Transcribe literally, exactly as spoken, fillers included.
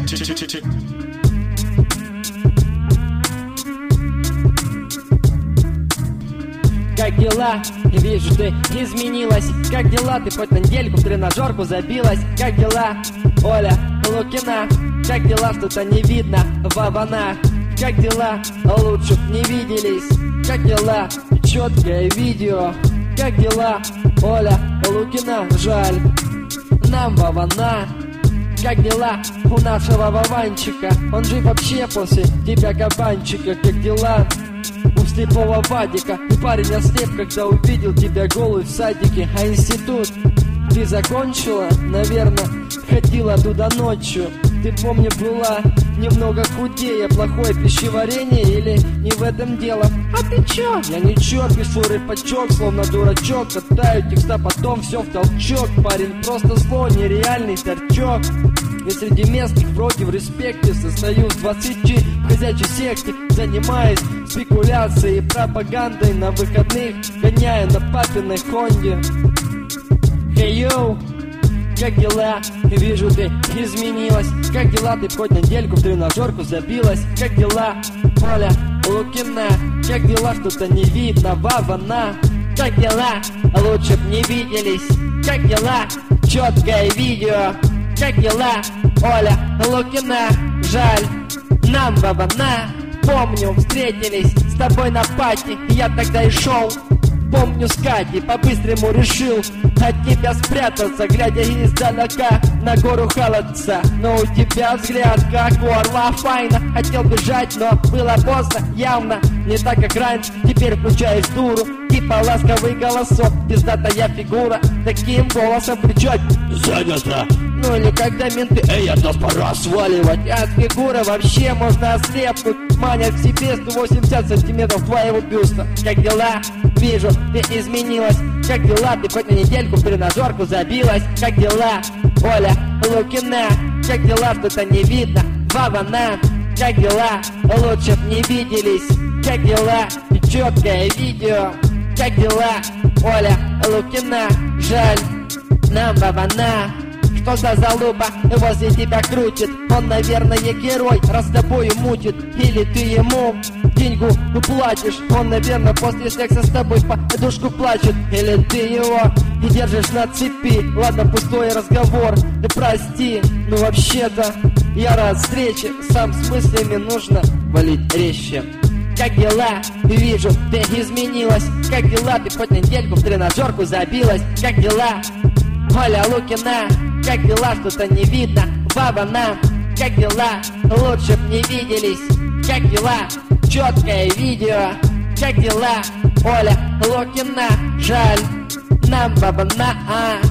Как дела? Вижу, ты изменилась. Как дела? Ты хоть на недельку в тренажерку забилась? Как дела? Оля Лукина. Как дела? Что-то не видно. Вавана. Как дела? Лучше б не виделись. Как дела? Четкое видео. Как дела? Оля Лукина. Жаль, нам Вавана. Как дела у нашего Вованчика? Он же вообще после тебя кабанчика. Как дела у слепого Вадика? И парень ослеп, когда увидел тебя голой в садике. А институт ты закончила? Наверное, ходила туда ночью. Ты, помню, была немного худее. Плохое пищеварение или не в этом дело? А ты чё? Я ничего, пишу рэпачок, словно дурачок. Катаю текста, потом все в толчок. Парень просто зло, нереальный торчок. И среди местных вроде в респекте состою с двадцати в ходячей секте. Занимаюсь спекуляцией и пропагандой на выходных, гоняю на папиной Хонде. Hey, yo! Как дела? Вижу, ты изменилась. Как дела? Ты хоть на недельку в тренажерку забилась? Как дела? Оля Лукина. Как дела? Что-то не видно. Вавана. Как дела? Лучше б не виделись. Как дела? Четкое видео. Как дела? Оля Лукина. Жаль, нам Вавана. Помню, встретились с тобой на пати. Я тогда и шел. Помню, с Катей по-быстрому решил от тебя спрятаться, глядя издалека на гору Халатца. Но у тебя взгляд, как у орла, файна. Хотел бежать, но было поздно, явно не так, как раньше. Теперь включаешь дуру, типа ласковый голосок. Пиздатая фигура, таким голосом кричать: занято! Ну или когда менты: эй, от нас пора сваливать. От фигуры вообще можно ослепнуть. Манят к себе сто восемьдесят сантиметров твоего бюста. Как дела? Вижу, ты изменилась. Как дела? Ты хоть на недельку в тренажерку забилась? Как дела? Оля Лукина. Как дела? Что-то не видно. Вавана. Как дела? Лучше б не виделись. Как дела? Четкое видео. Как дела? Оля Лукина. Жаль, нам Вавана. Что за залупа возле тебя крутит? Он, наверное, герой, раз с тобою мутит. Или ты ему деньгу платишь? Он, наверное, после секса с тобой по подушку плачет. Или ты его и держишь на цепи? Ладно, пустой разговор, ты прости. Ну вообще-то я рад встрече. Сам с мыслями нужно валить резче. Как дела? Вижу, ты изменилась. Как дела? Ты хоть на недельку в тренажерку забилась? Как дела? Оля Лукина. Как дела? Что-то не видно. Вавана. Как дела? Лучше б не виделись. Как дела? Четкое видео. Как дела? Оля Лукина. Жаль, нам Вавана.